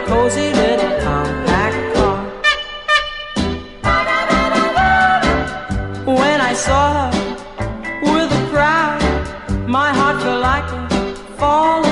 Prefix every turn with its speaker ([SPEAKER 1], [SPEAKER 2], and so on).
[SPEAKER 1] cozy little compact car. When I saw her with a crowd, my heart felt like a fall